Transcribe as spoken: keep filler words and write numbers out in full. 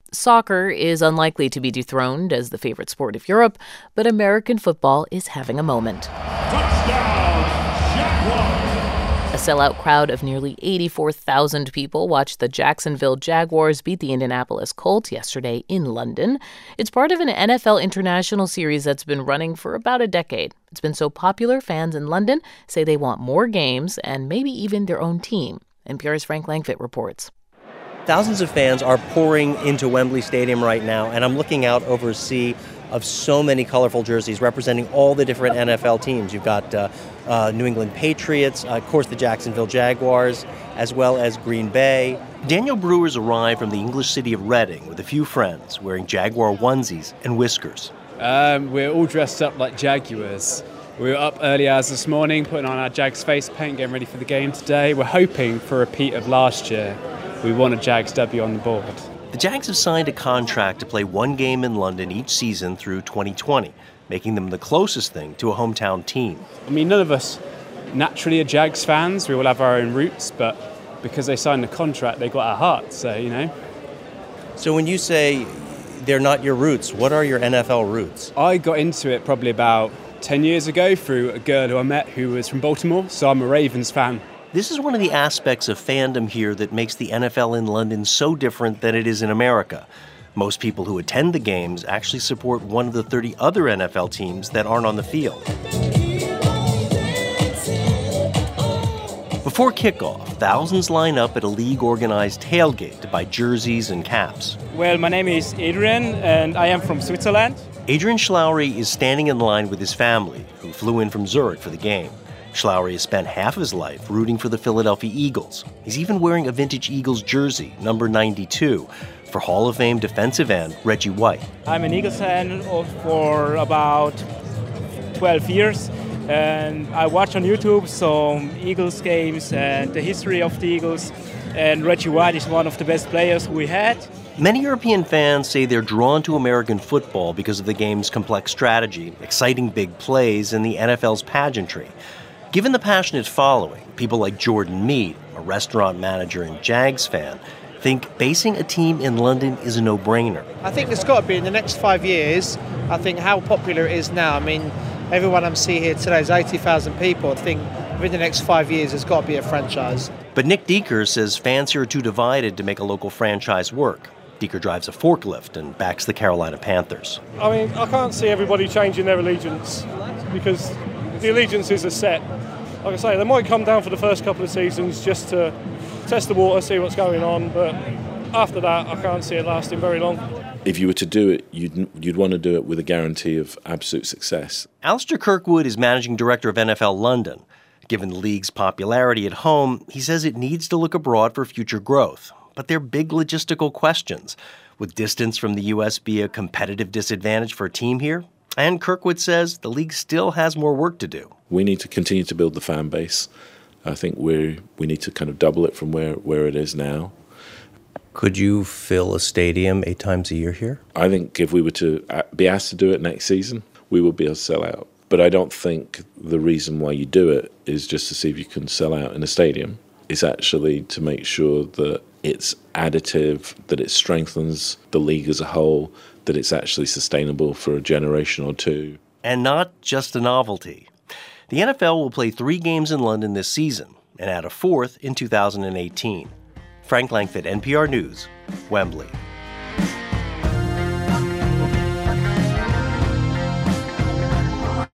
Soccer is unlikely to be dethroned as the favorite sport of Europe, but American football is having a moment. Touchdown, Jaguars! A sellout crowd of nearly eighty-four thousand people watched the Jacksonville Jaguars beat the Indianapolis Colts yesterday in London. It's part of an N F L International series that's been running for about a decade. It's been so popular, fans in London say they want more games and maybe even their own team. N P R's Frank Langfitt reports. Thousands of fans are pouring into Wembley Stadium right now, and I'm looking out over a sea of so many colorful jerseys representing all the different N F L teams. You've got uh, uh, New England Patriots, uh, of course the Jacksonville Jaguars, as well as Green Bay. Daniel Brewers arrived from the English city of Reading with a few friends wearing Jaguar onesies and whiskers. Um, we're all dressed up like Jaguars. We were up early hours this morning, putting on our Jags face paint, getting ready for the game today. We're hoping for a repeat of last year. We want a Jags W on the board. The Jags have signed a contract to play one game in London each season through twenty twenty, making them the closest thing to a hometown team. I mean, none of us naturally are Jags fans. We all have our own roots, but because they signed the contract, they got our hearts, so, you know. So when you say they're not your roots, what are your N F L roots? I got into it probably about ten years ago through a girl who I met who was from Baltimore, so I'm a Ravens fan. This is one of the aspects of fandom here that makes the N F L in London so different than it is in America. Most people who attend the games actually support one of the thirty other N F L teams that aren't on the field. Before kickoff, thousands line up at a league-organized tailgate to buy jerseys and caps. Well, my name is Adrian, and I am from Switzerland. Adrian Schlaury is standing in line with his family, who flew in from Zurich for the game. Schlaury has spent half his life rooting for the Philadelphia Eagles. He's even wearing a vintage Eagles jersey, number ninety-two, for Hall of Fame defensive end Reggie White. I'm an Eagles fan for about twelve years, and I watch on YouTube some Eagles games and the history of the Eagles, and Reggie White is one of the best players we had. Many European fans say they're drawn to American football because of the game's complex strategy, exciting big plays, and the N F L's pageantry. Given the passionate following, people like Jordan Mead, a restaurant manager and Jags fan, think basing a team in London is a no-brainer. I think it's got to be in the next five years. I think how popular it is now. I mean, everyone I'm seeing here today is eighty thousand people. I think within the next five years, there's got to be a franchise. But Nick Deeker says fans here are too divided to make a local franchise work. Deeker drives a forklift and backs the Carolina Panthers. I mean, I can't see everybody changing their allegiance because the allegiances are set. Like I say, they might come down for the first couple of seasons just to test the water, see what's going on, but after that, I can't see it lasting very long. If you were to do it, you'd you'd want to do it with a guarantee of absolute success. Alistair Kirkwood is managing director of N F L London. Given the league's popularity at home, he says it needs to look abroad for future growth. But they're big logistical questions. Would distance from the U S be a competitive disadvantage for a team here? And Kirkwood says the league still has more work to do. We need to continue to build the fan base. I think we we need to kind of double it from where, where it is now. Could you fill a stadium eight times a year here? I think if we were to be asked to do it next season, we would be able to sell out. But I don't think the reason why you do it is just to see if you can sell out in a stadium. It's actually to make sure that it's additive, that it strengthens the league as a whole, that it's actually sustainable for a generation or two. And not just a novelty. The N F L will play three games in London this season and add a fourth in two thousand eighteen. Frank Langfitt, N P R News, Wembley.